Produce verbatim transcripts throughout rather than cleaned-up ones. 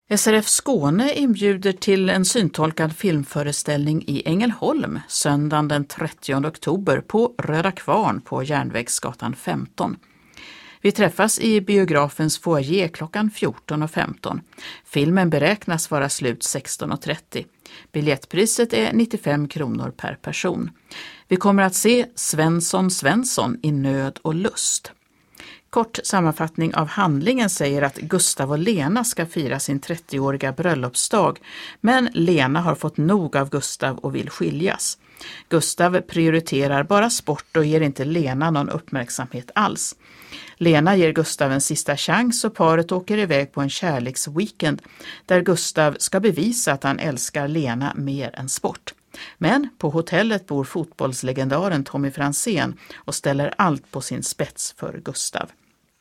S R F Skåne inbjuder till en syntolkad filmföreställning i Ängelholm söndagen den trettionde oktober på Röda Kvarn på Järnvägsgatan femton. Vi träffas i biografens foyer klockan fjorton och femton. Filmen beräknas vara slut sexton och trettio. Biljettpriset är nittiofem kronor per person. Vi kommer att se Svensson Svensson i nöd och lust. Kort sammanfattning av handlingen säger att Gustav och Lena ska fira sin trettioåriga bröllopsdag, men Lena har fått nog av Gustav och vill skiljas. Gustav prioriterar bara sport och ger inte Lena någon uppmärksamhet alls. Lena ger Gustav en sista chans och paret åker iväg på en kärleksweekend där Gustav ska bevisa att han älskar Lena mer än sport. Men på hotellet bor fotbollslegendaren Tommy Franzén och ställer allt på sin spets för Gustav.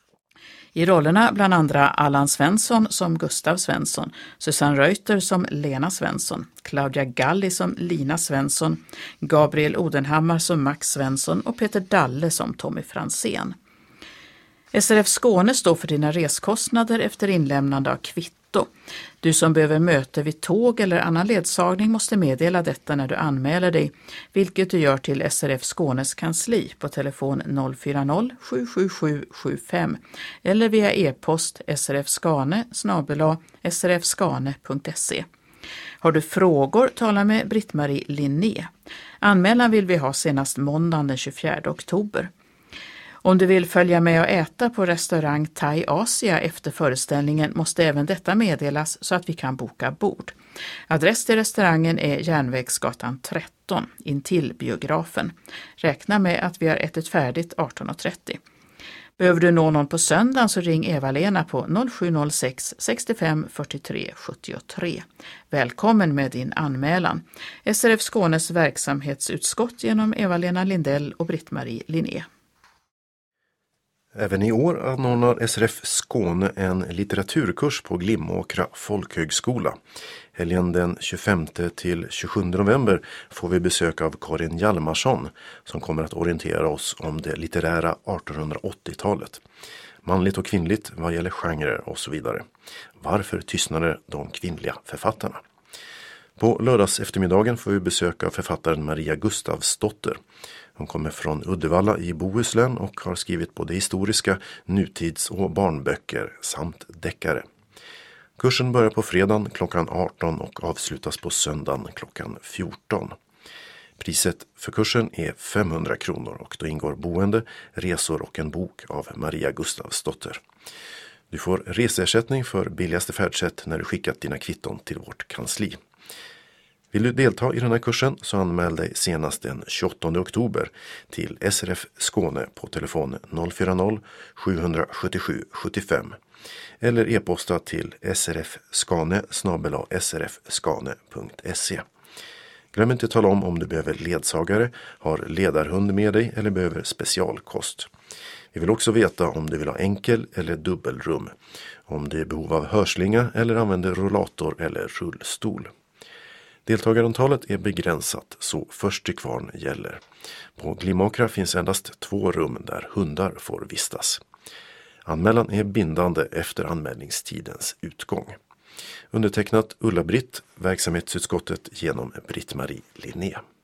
I rollerna bland andra Allan Svensson som Gustav Svensson, Susanne Reuter som Lena Svensson, Claudia Galli som Lina Svensson, Gabriel Odenhammar som Max Svensson och Peter Dalle som Tommy Franzén. S R F Skåne står för dina reskostnader efter inlämnande av kvitto. Du som behöver möte vid tåg eller annan ledsagning måste meddela detta när du anmäler dig, vilket du gör till S R F Skånes kansli på telefon noll fyra noll sju sju sju sju fem eller via e-post srfskane snabel-a srfskane punkt se. Har du frågor, tala med Britt-Marie Linné. Anmälan vill vi ha senast måndagen den tjugofjärde oktober. Om du vill följa med och äta på restaurang Thai Asia efter föreställningen måste även detta meddelas så att vi kan boka bord. Adress till restaurangen är Järnvägsgatan tretton, intill biografen. Räkna med att vi har ätit färdigt arton och trettio. Behöver du nå någon på söndagen så ring Eva-Lena på noll sju noll sex sextiofem fyrtiotre sjuttiotre. Välkommen med din anmälan. S R F Skånes verksamhetsutskott genom Eva-Lena Lindell och Britt-Marie Linné. Även i år anordnar S R F Skåne en litteraturkurs på Glimåkra folkhögskola. Helgen den tjugofemte till tjugosjunde november får vi besök av Karin Hjalmarsson som kommer att orientera oss om det litterära artonhundraåttiotalet. Manligt och kvinnligt vad gäller genrer och så vidare. Varför tystnade de kvinnliga författarna? På lördags eftermiddagen får vi besöka av författaren Maria Gustavsdotter. Hon kommer från Uddevalla i Bohuslän och har skrivit både historiska, nutids- och barnböcker samt deckare. Kursen börjar på fredagen klockan arton och avslutas på söndagen klockan fjorton. Priset för kursen är femhundra kronor och då ingår boende, resor och en bok av Maria Gustavsdotter. Du får reseersättning för billigaste färdsätt när du skickat dina kvitton till vårt kansli. Vill du delta i den här kursen så anmäl dig senast den tjugoåttonde oktober till S R F Skåne på telefon noll fyra noll sju sju sju sju fem eller e-posta till srfskane snabel-a srfskane punkt se. Glöm inte att tala om om du behöver ledsagare, har ledarhund med dig eller behöver specialkost. Vi vill också veta om du vill ha enkel eller dubbelrum, om du är behov av hörslinga eller använder rollator eller rullstol. Deltagarantalet är begränsat så först till kvarn gäller. På Glimåkra finns endast två rum där hundar får vistas. Anmälan är bindande efter anmälningstidens utgång. Undertecknat Ulla-Britt, verksamhetsutskottet genom Britt-Marie Linné.